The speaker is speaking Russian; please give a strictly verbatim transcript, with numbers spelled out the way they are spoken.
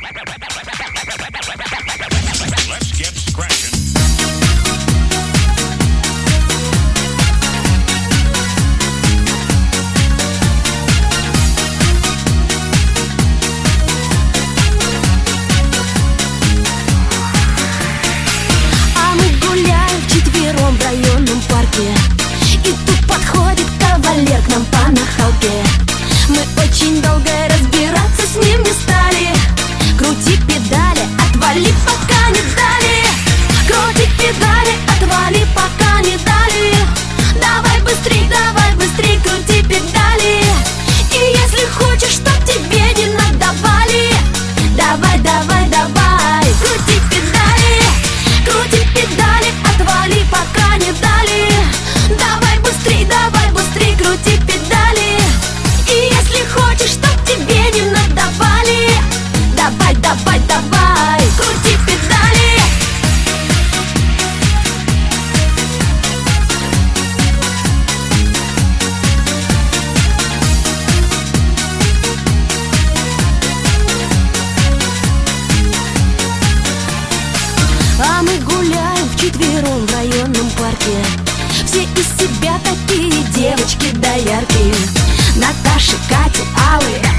Let's get scratching. А мы гуляем вчетвером в районном парке, и тут подходит кавалер к нам по нахалке. Мы очень долго разбираться с ним не стали. Крути педали, отвали, пока не дали. Крути педали, отвали, пока не дали. Давай быстрей, давай быстрей, крути педали. И если хочешь, чтоб тебе не надавали, давай, давай, давай, крути педали. Крути педали, отвали, пока не дали. Давай быстрей, давай быстрей, крути педали. И если хочешь, чтоб тебе не надавали, давай, давай, давай, крути педали. А мы гуляем вчетвером в районном парке. Все из себя такие девочки доярки. Наташа, Катя, Аллы,